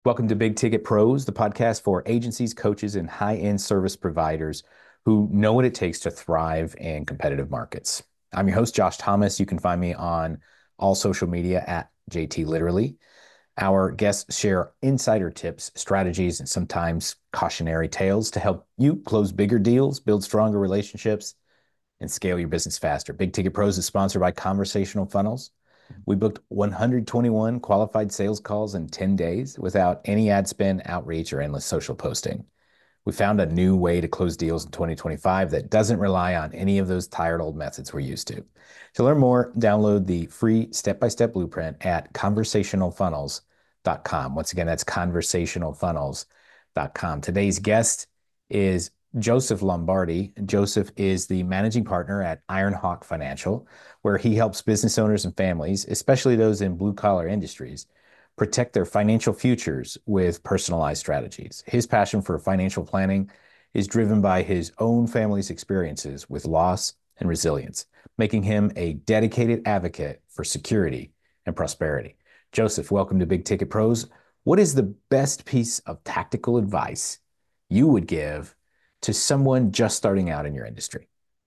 Welcome to Big Ticket Pros, the podcast for agencies, coaches, and high-end service providers who know what it takes to thrive in competitive markets. I'm your host, Josh Thomas. You can find me on all social media at JT Literally. Our guests share insider tips, strategies, and sometimes cautionary tales to help you close bigger deals, build stronger relationships, and scale your business faster. Big Ticket Pros is sponsored by Conversational Funnels. We booked 121 qualified sales calls in 10 days without any ad spend, outreach, or endless social posting. We found a new way to close deals in 2025 that doesn't rely on any of those tired old methods we're used to. To learn more, download the free step-by-step blueprint at conversationalfunnels.com. Once again, that's conversationalfunnels.com. Today's guest is Joseph Lombardi. Joseph is the managing partner at Ironhawk Financial, where he helps business owners and families, especially those in blue-collar industries, protect their financial futures with personalized strategies. His passion for financial planning is driven by his own family's experiences with loss and resilience, making him a dedicated advocate for security and prosperity. Joseph, welcome to Big Ticket Pros. What is the best piece of tactical advice you would give to someone just starting out in your industry?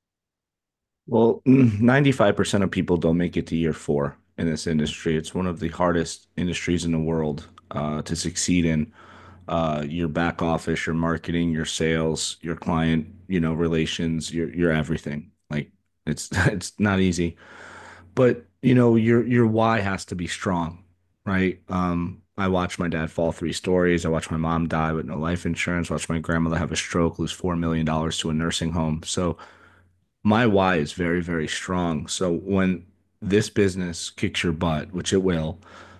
Well, 95% of people don't make it to year four in this industry. It's one of the hardest industries in the world to succeed in. Your back office, your marketing, your sales, your client, relations, your everything. Like it's it's not easy. But your why has to be strong, right? I watched my dad fall three stories. I watched my mom die with no life insurance. Watched my grandmother have a stroke, lose $4 million to a nursing home. So my why is very, very strong. So when this business kicks your butt, which it will,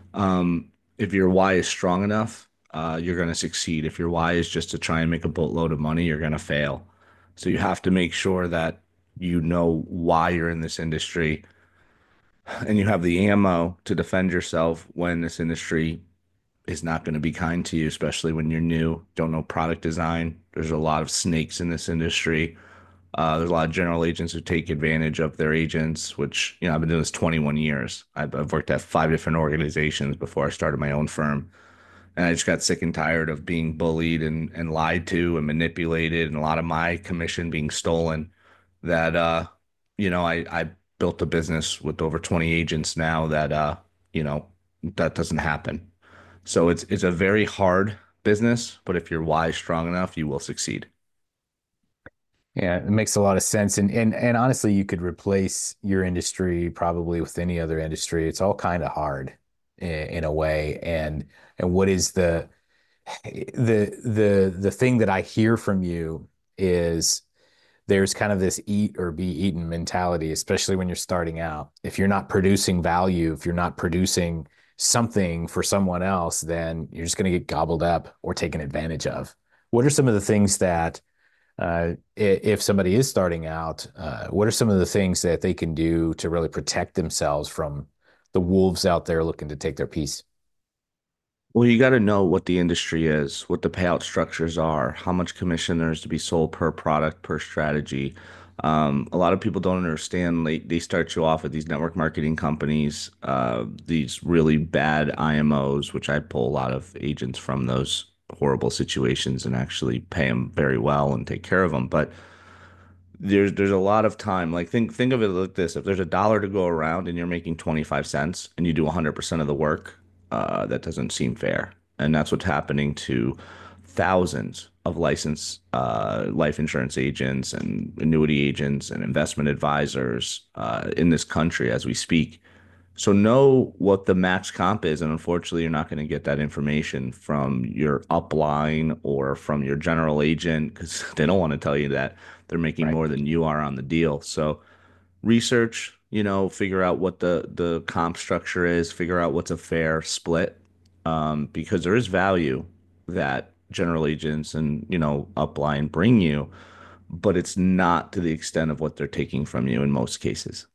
if your why is strong enough, you're going to succeed. If your why is just to try and make a boatload of money, you're going to fail. So you have to make sure that you know why you're in this industry and you have the ammo to defend yourself when this industry is not going to be kind to you, especially when you're new, don't know product design. There's a lot of snakes in this industry. There's a lot of general agents who take advantage of their agents, which, I've been doing this 21 years. I've worked at five different organizations before I started my own firm. And I just got sick and tired of being bullied and lied to and manipulated and a lot of my commission being stolen that, I built a business with over 20 agents now that, you know, that doesn't happen. So it's a very hard business, but if your why is strong enough, you will succeed. Yeah, it makes a lot of sense. And honestly, you could replace your industry probably with any other industry. It's all kind of hard in a way. And what is the thing that I hear from you is there's kind of this eat or be eaten mentality, especially when you're starting out. If you're not producing value, if you're not producing something for someone else, then you're just going to get gobbled up or taken advantage of. What are some of the things that if somebody is starting out, what are some of the things that they can do to really protect themselves from the wolves out there looking to take their piece? Well, you got to know what the industry is, what the payout structures are, how much commission there is to be sold per product, per strategy. A lot of people don't understand. They start you off with these network marketing companies, these really bad IMOs, which I pull a lot of agents from those horrible situations and actually pay them very well and take care of them. But there's a lot of time. Like think of it like this: if there's a dollar to go around and you're making 25 cents and you do 100% of the work, that doesn't seem fair. And that's what's happening to thousands of licensed life insurance agents and annuity agents and investment advisors in this country as we speak. So know what the max comp is, and unfortunately, you're not going to get that information from your upline or from your general agent because they don't want to tell you that they're making Right. more than you are on the deal. So research, figure out what the comp structure is, figure out what's a fair split, because there is value that general agents and upline bring you, but it's not to the extent of what they're taking from you in most cases.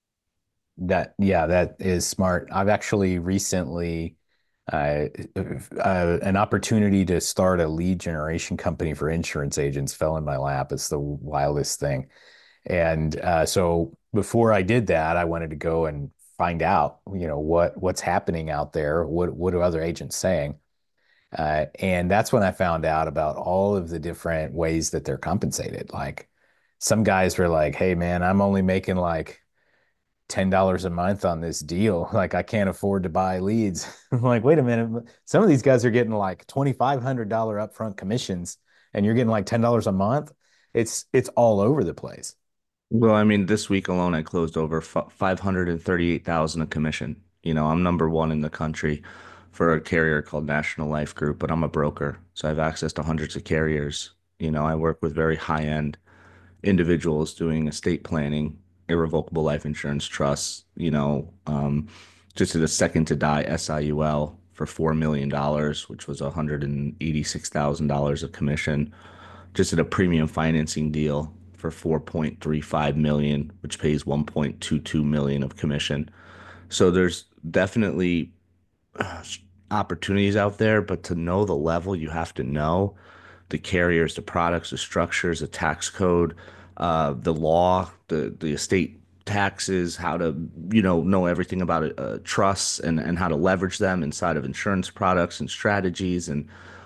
Yeah, that is smart. I've actually recently uh, an opportunity to start a lead generation company for insurance agents fell in my lap. It's the wildest thing. And so before I did that, I wanted to go and find out, what's happening out there. What are other agents saying? And that's when I found out about all of the different ways that they're compensated. Like some guys were like, hey, man, I'm only making like $10 a month on this deal. Like I can't afford to buy leads. I'm like, wait a minute. Some of these guys are getting like $2,500 upfront commissions and you're getting like $10 a month. It's all over the place. Well, I mean, this week alone, I closed over 538,000 a commission. I'm number one in the country for a carrier called National Life Group, but I'm a broker, so I have access to hundreds of carriers. I work with very high-end individuals doing estate planning, irrevocable life insurance trusts, just did a second to die SIUL for $4 million, which was $186,000 of commission. Just did a premium financing deal for 4.35 million, which pays 1.22 million of commission. So there's definitely opportunities out there, but to know the level, you have to know the carriers, the products, the structures, the tax code, the law, the estate taxes, how to know everything about trusts and how to leverage them inside of insurance products and strategies. And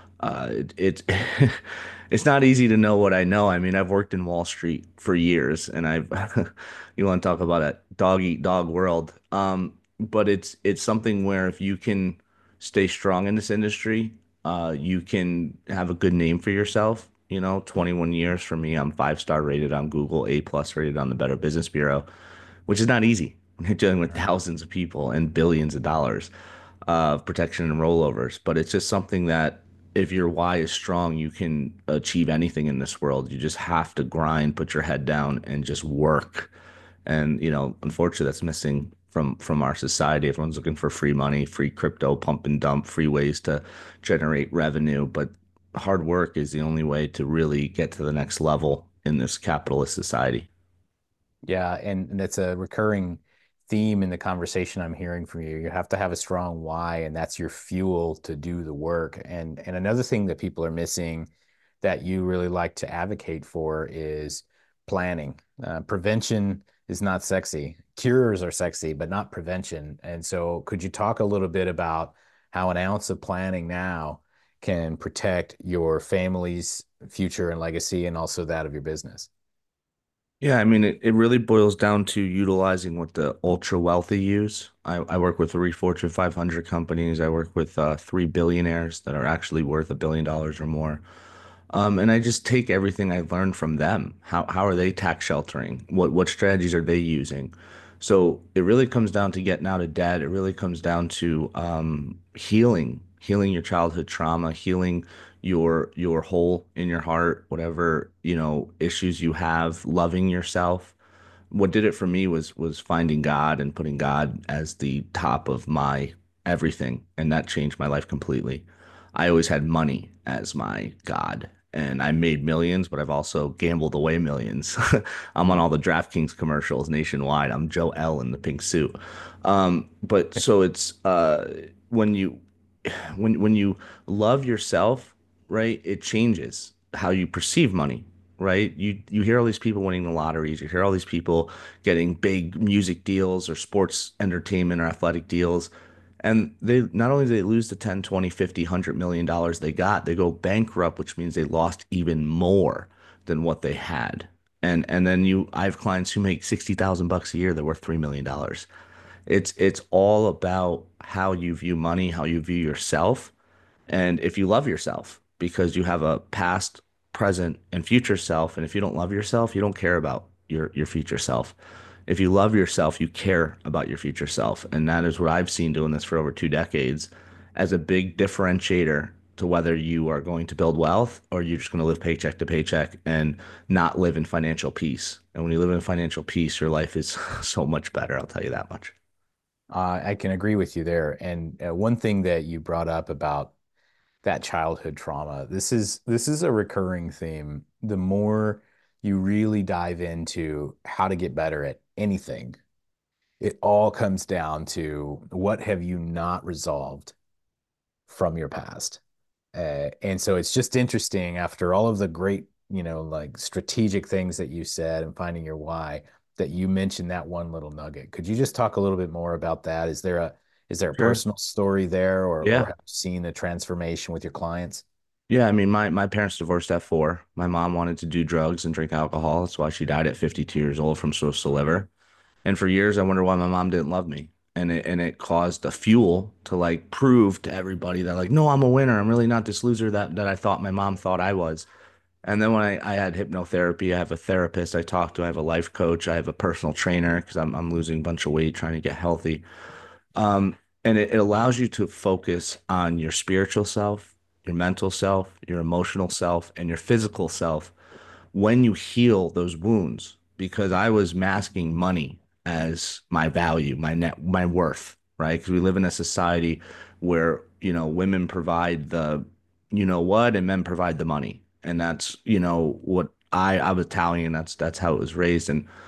it's not easy to know what I know. I mean, I've worked in Wall Street for years, and I've you want to talk about a dog eat dog world. But it's something where if you can stay strong in this industry, you can have a good name for yourself. 21 years for me, I'm 5-star rated on Google, A+ rated on the Better Business Bureau, which is not easy. You're dealing with Right. thousands of people and billions of dollars of protection and rollovers. But it's just something that if your why is strong, you can achieve anything in this world. You just have to grind, put your head down, and just work. And unfortunately, that's missing from our society. Everyone's looking for free money, free crypto, pump and dump, free ways to generate revenue. But hard work is the only way to really get to the next level in this capitalist society. Yeah, and it's a recurring theme in the conversation I'm hearing from you. You have to have a strong why, and that's your fuel to do the work. And another thing that people are missing that you really like to advocate for is planning. Prevention is not sexy. Cures are sexy, but not prevention. And so, could you talk a little bit about how an ounce of planning now can protect your family's future and legacy, and also that of your business? Yeah, I mean, it really boils down to utilizing what the ultra wealthy use. I work with three Fortune 500 companies. I work with three billionaires that are actually worth $1 billion or more. And I just take everything I've learned from them. How are they tax sheltering? What strategies are they using? So it really comes down to getting out of debt. It really comes down to healing your childhood trauma, healing your hole in your heart, whatever, issues you have, loving yourself. What did it for me was finding God and putting God as the top of my everything, and that changed my life completely. I always had money as my God, and I made millions, but I've also gambled away millions. I'm on all the DraftKings commercials nationwide. I'm Joe L in the pink suit. But so it's when you when you love yourself, right, it changes how you perceive money, right? You hear all these people winning the lotteries, you hear all these people getting big music deals or sports entertainment or athletic deals. And they not only do they lose the 10, 20, 50, $100 million they got, they go bankrupt, which means they lost even more than what they had. And then I have clients who make 60,000 bucks a year, they're worth $3 million. It's all about how you view money, how you view yourself, and if you love yourself, because you have a past, present, and future self, and if you don't love yourself, you don't care about your future self. If you love yourself, you care about your future self, and that is what I've seen doing this for over 2 decades as a big differentiator to whether you are going to build wealth or you're just going to live paycheck to paycheck and not live in financial peace. And when you live in financial peace, your life is so much better, I'll tell you that much. I can agree with you there. And one thing that you brought up about that childhood trauma, this is a recurring theme. The more you really dive into how to get better at anything, it all comes down to what have you not resolved from your past. And so it's just interesting after all of the great, like strategic things that you said and finding your why, that you mentioned that one little nugget. Could you just talk a little bit more about that? Is there Is there a Sure. personal story there, or Yeah. have you seen a transformation with your clients? Yeah, I mean, my parents divorced at 4. My mom wanted to do drugs and drink alcohol. That's why she died at 52 years old from cirrhosis of the liver. And for years, I wondered why my mom didn't love me. And it caused a fuel to like prove to everybody that like, no, I'm a winner. I'm really not this loser that I thought my mom thought I was. And then when I had hypnotherapy, I have a therapist I talk to, I have a life coach, I have a personal trainer because I'm losing a bunch of weight trying to get healthy. Um, and it allows you to focus on your spiritual self, your mental self, your emotional self, and your physical self when you heal those wounds. Because I was masking money as my value, my worth, right? Because we live in a society where, women provide the, what, and men provide the money. And that's, what I was Italian, that's how it was raised.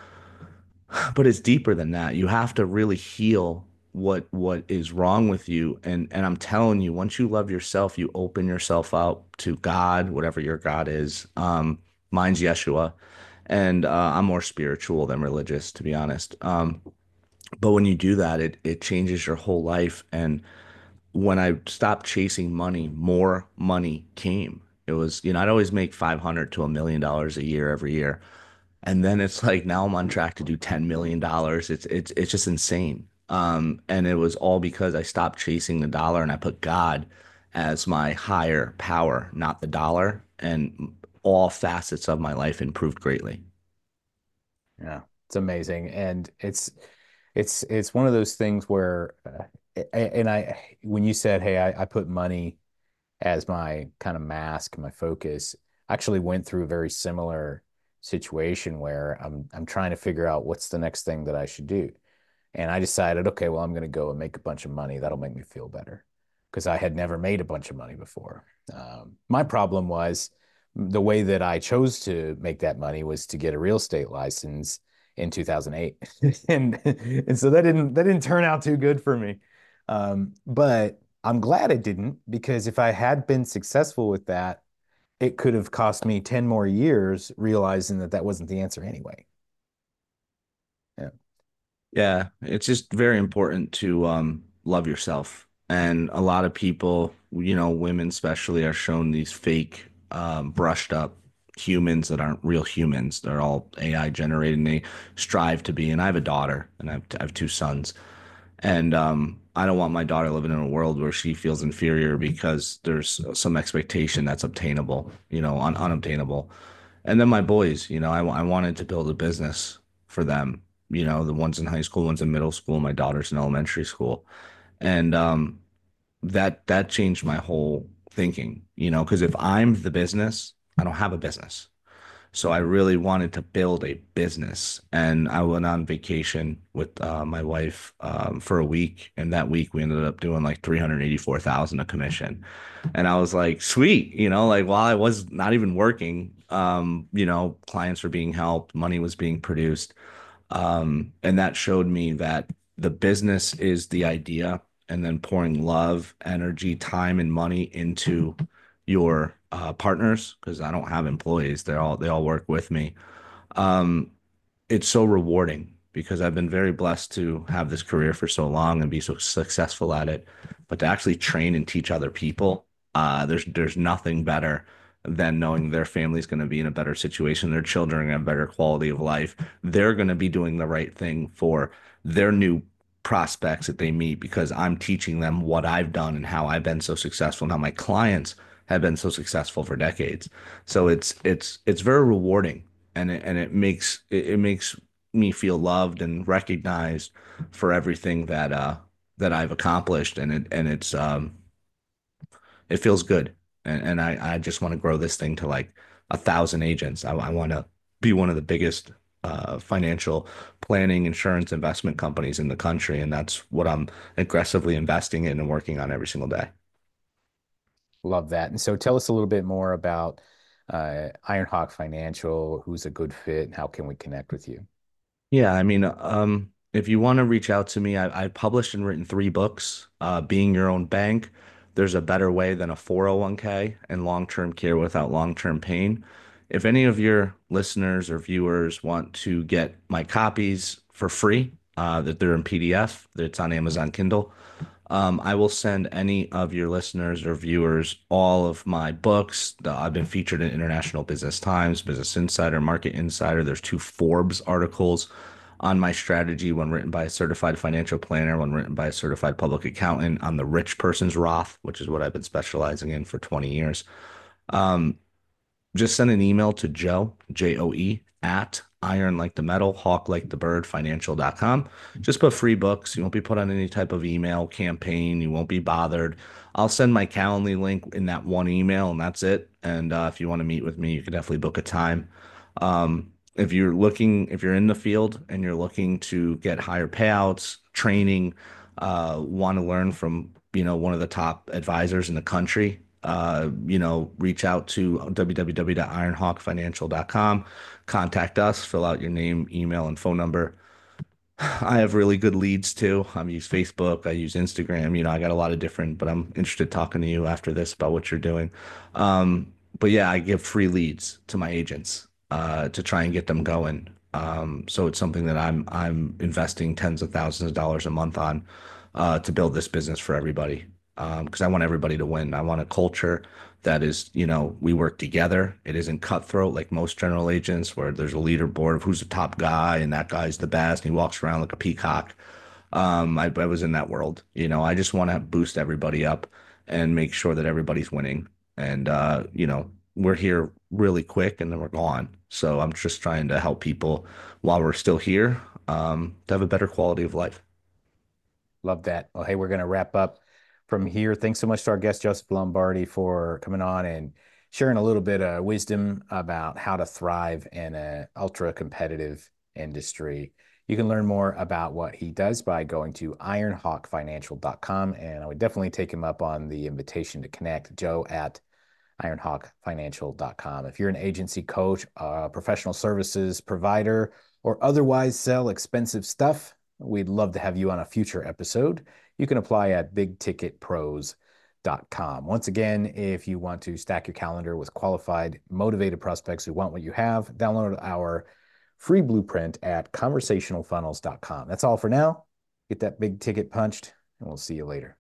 But it's deeper than that. You have to really heal what is wrong with you. And I'm telling you, once you love yourself, you open yourself up to God, whatever your God is. Mine's Yeshua, and I'm more spiritual than religious, to be honest. But when you do that, it changes your whole life. And when I stopped chasing money, more money came. It was, I'd always make 500 to $1 million a year every year. And then it's like now I'm on track to do $10 million. It's just insane. And it was all because I stopped chasing the dollar and I put God as my higher power, not the dollar. And all facets of my life improved greatly. Yeah, it's amazing, and it's one of those things where, and I when you said, "Hey, I put money as my kind of mask, my focus," I actually went through a very similar situation where I'm trying to figure out what's the next thing that I should do. And I decided, okay, well, I'm going to go and make a bunch of money. That'll make me feel better because I had never made a bunch of money before. My problem was the way that I chose to make that money was to get a real estate license in 2008. And so that didn't turn out too good for me. But I'm glad it didn't, because if I had been successful with that, it could have cost me 10 more years realizing that that wasn't the answer anyway. Yeah. Yeah, it's just very important to love yourself. And a lot of people, women especially, are shown these fake, brushed up humans that aren't real humans. They're all AI generated and they strive to be. And I have a daughter and I have 2 sons. And I don't want my daughter living in a world where she feels inferior because there's some expectation that's obtainable, unobtainable. And then my boys, I wanted to build a business for them, the ones in high school, ones in middle school, my daughter's in elementary school. And that changed my whole thinking, because if I'm the business, I don't have a business. So I really wanted to build a business. And I went on vacation with my wife for a week. And that week we ended up doing like 384,000 a commission. And I was like, sweet, like while I was not even working, clients were being helped, money was being produced. And that showed me that the business is the idea, and then pouring love, energy, time, and money into your partners, because I don't have employees. They all work with me. Um, it's so rewarding because I've been very blessed to have this career for so long and be so successful at it. But to actually train and teach other people, there's nothing better than knowing their family's going to be in a better situation, their children are going to have a better quality of life. They're going to be doing the right thing for their new prospects that they meet because I'm teaching them what I've done and how I've been so successful and how my clients have been so successful for decades. So it's very rewarding, and it makes me feel loved and recognized for everything that I've accomplished, and it feels good, and I just want to grow this thing to like 1,000 agents. I want to be one of the biggest financial planning, insurance, investment companies in the country, and that's what I'm aggressively investing in and working on every single day. Love that. And so tell us a little bit more about Ironhawk Financial, who's a good fit, and how can we connect with you? Yeah, I mean, if you want to reach out to me, I published and written 3 books. Being Your Own Bank, There's a Better Way Than a 401k, and Long-Term Care Without Long-Term Pain. If any of your listeners or viewers want to get my copies for free, that they're in PDF. It's on Amazon Kindle. I will send any of your listeners or viewers all of my books. I've been featured in International Business Times, Business Insider, Market Insider. There's two Forbes articles on my strategy, one written by a certified financial planner, one written by a certified public accountant on the rich person's Roth, which is what I've been specializing in for 20 years. Um, just send an email to Joe, Joe, at iron like the metal, hawk like the bird, financial.com. Just put free books. You won't be put on any type of email campaign. You won't be bothered. I'll send my Calendly link in that one email, and that's it. And if you want to meet with me, you can definitely book a time. If you're in the field and you're looking to get higher payouts, training, want to learn from, one of the top advisors in the country, reach out to www.ironhawkfinancial.com, contact us, fill out your name, email, and phone number. I have really good leads too. I use Facebook, I use Instagram. I got a lot of different, but I'm interested talking to you after this about what you're doing. But yeah, I give free leads to my agents to try and get them going. So it's something that I'm investing tens of thousands of dollars a month on to build this business for everybody. Because I want everybody to win. I want a culture that is, we work together. It isn't cutthroat like most general agents where there's a leaderboard of who's the top guy and that guy's the best and he walks around like a peacock. I was in that world. I just want to boost everybody up and make sure that everybody's winning. And we're here really quick and then we're gone. So I'm just trying to help people while we're still here, to have a better quality of life. Love that. Well, hey, we're going to wrap up from here. Thanks so much to our guest, Joseph Lombardi, for coming on and sharing a little bit of wisdom about how to thrive in an ultra competitive industry. You can learn more about what he does by going to ironhawkfinancial.com. And I would definitely take him up on the invitation to connect, Joe at ironhawkfinancial.com. If you're an agency coach, professional services provider, or otherwise sell expensive stuff, we'd love to have you on a future episode. You can apply at bigticketpros.com. Once again, if you want to stack your calendar with qualified, motivated prospects who want what you have, download our free blueprint at conversationalfunnels.com. That's all for now. Get that big ticket punched, and we'll see you later.